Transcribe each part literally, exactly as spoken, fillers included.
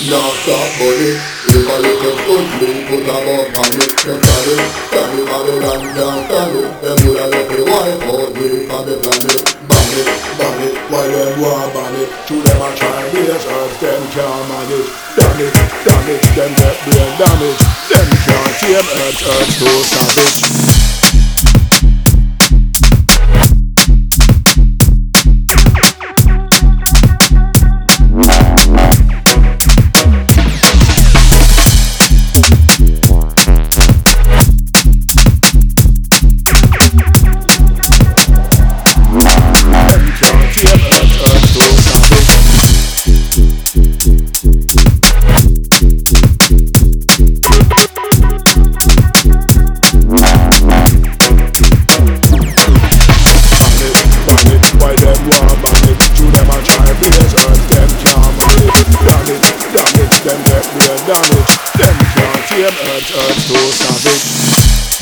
Now stop bully. If I look at good, put a bomb on it. Just stand it, stand it, stand it, and can't stand it. Them would have left the wife out with on the planet. Ban it, ban it, while them want ban it. To them a try this earth, them can't manage. Damn it, damn it, them get brain damage. Them can't tame earth, earth so savage. Damage, them can't tame earth, earth so savage.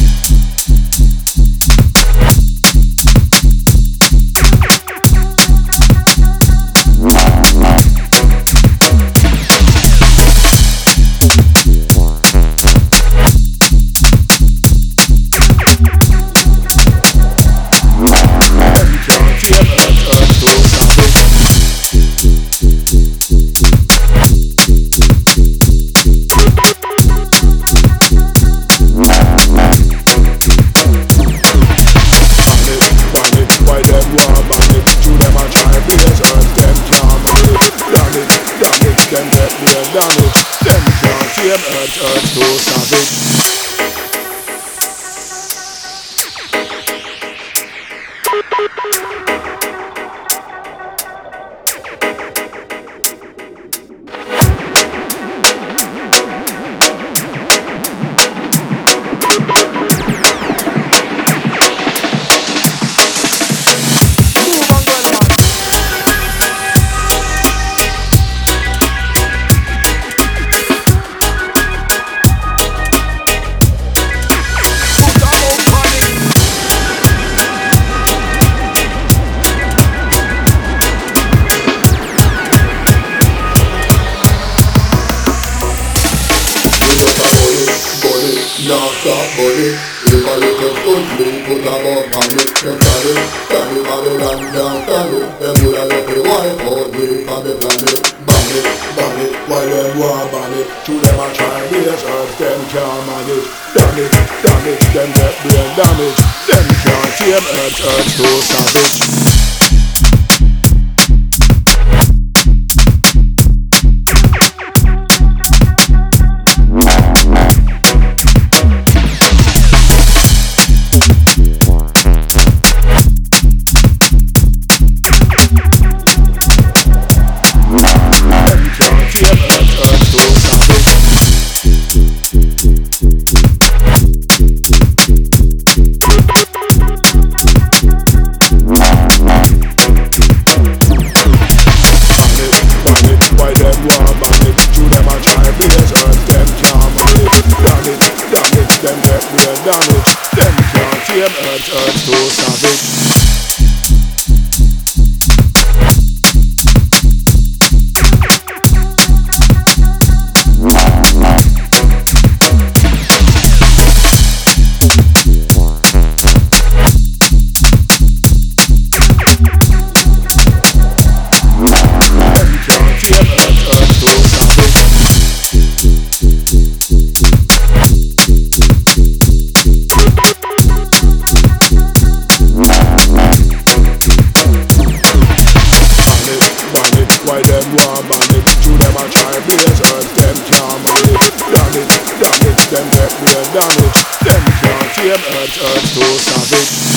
Them get brain damage. Them can't tame earth, earth so savage. Now stop bully. If I look at good, put a bomb on it. Just stand it, stand it, stand it, and can't stand it. Them would have left the wife out with on the planet. Ban it, ban it, while them want ban it. To them a try this earth, them can't manage. Damn it, damn it, them get brain damage. Them can't tame earth, earth so savage. Them get brain damage. Them can't tame earth, earth so savage. Why them want ban it? To them a try blaze earth, them can't manage. Damn it, damn it, them get brain damage. Them can't tame earth, earth so savage.